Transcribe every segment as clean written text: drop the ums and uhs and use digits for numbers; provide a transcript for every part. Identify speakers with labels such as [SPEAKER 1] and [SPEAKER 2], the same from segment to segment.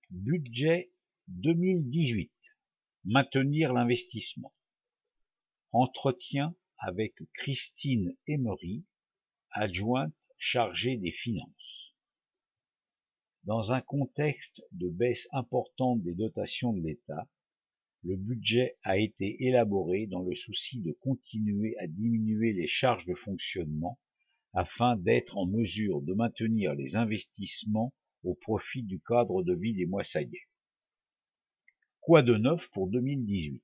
[SPEAKER 1] Budget 2018. Maintenir l'investissement. Entretien avec Christine Emery, adjointe chargée des finances. Dans un contexte de baisse importante des dotations de l'État, le budget a été élaboré dans le souci de continuer à diminuer les charges de fonctionnement afin d'être en mesure de maintenir les investissements au profit du cadre de vie des Moissagais. Quoi de neuf pour 2018?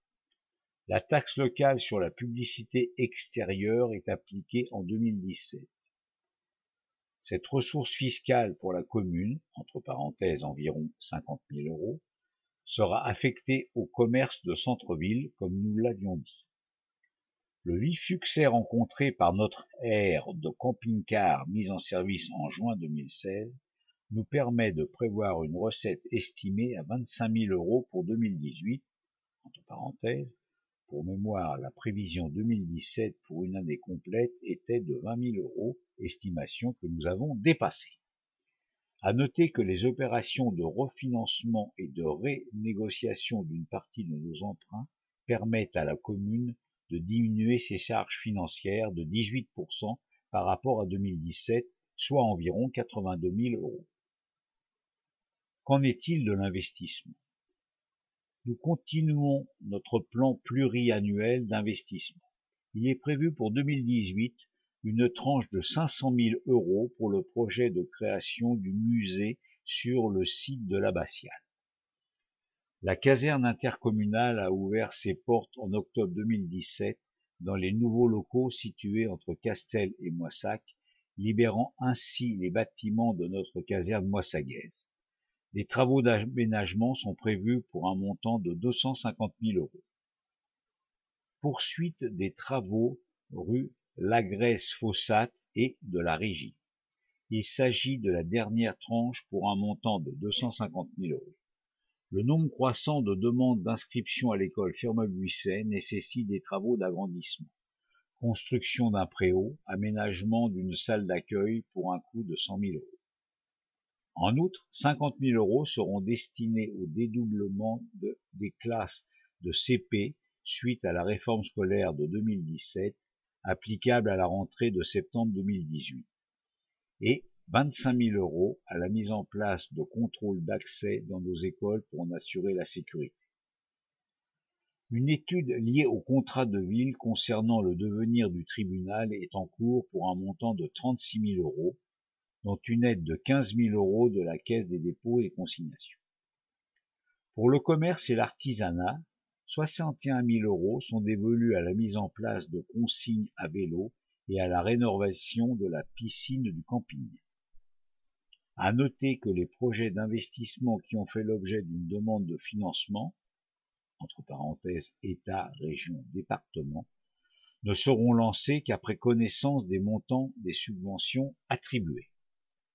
[SPEAKER 1] La taxe locale sur la publicité extérieure est appliquée en 2017. Cette ressource fiscale pour la commune, entre parenthèses environ 50 000 €, sera affectée au commerce de centre-ville, comme nous l'avions dit. Le vif succès rencontré par notre aire de camping-car mise en service en juin 2016 nous permet de prévoir une recette estimée à 25 000 € pour 2018, entre parenthèses. Pour mémoire, la prévision 2017 pour une année complète était de 20 000 €, estimation que nous avons dépassée. À noter que les opérations de refinancement et de renégociation d'une partie de nos emprunts permettent à la commune de diminuer ses charges financières de 18% par rapport à 2017, soit environ 82 000 €. Qu'en est-il de l'investissement? Nous continuons notre plan pluriannuel d'investissement. Il est prévu pour 2018 une tranche de 500 000 € pour le projet de création du musée sur le site de l'abbatiale. La caserne intercommunale a ouvert ses portes en octobre 2017 dans les nouveaux locaux situés entre Castel et Moissac, libérant ainsi les bâtiments de notre caserne moissagaise. Des travaux d'aménagement sont prévus pour un montant de 250 000 €. Poursuite des travaux rue Lagresse-Fossat et de la Régie. Il s'agit de la dernière tranche pour un montant de 250 000 €. Le nombre croissant de demandes d'inscription à l'école Firmin-Buisset nécessite des travaux d'agrandissement. Construction d'un préau, aménagement d'une salle d'accueil pour un coût de 100 000 €. En outre, 50 000 € seront destinés au dédoublement des classes de CP suite à la réforme scolaire de 2017, applicable à la rentrée de septembre 2018, et 25 000 € à la mise en place de contrôles d'accès dans nos écoles pour en assurer la sécurité. Une étude liée au contrat de ville concernant le devenir du tribunal est en cours pour un montant de 36 000 €, dont une aide de 15 000 € de la Caisse des dépôts et consignations. Pour le commerce et l'artisanat, 61 000 € sont dévolus à la mise en place de consignes à vélo et à la rénovation de la piscine du camping. À noter que les projets d'investissement qui ont fait l'objet d'une demande de financement, entre parenthèses État, région, département, ne seront lancés qu'après connaissance des montants des subventions attribuées.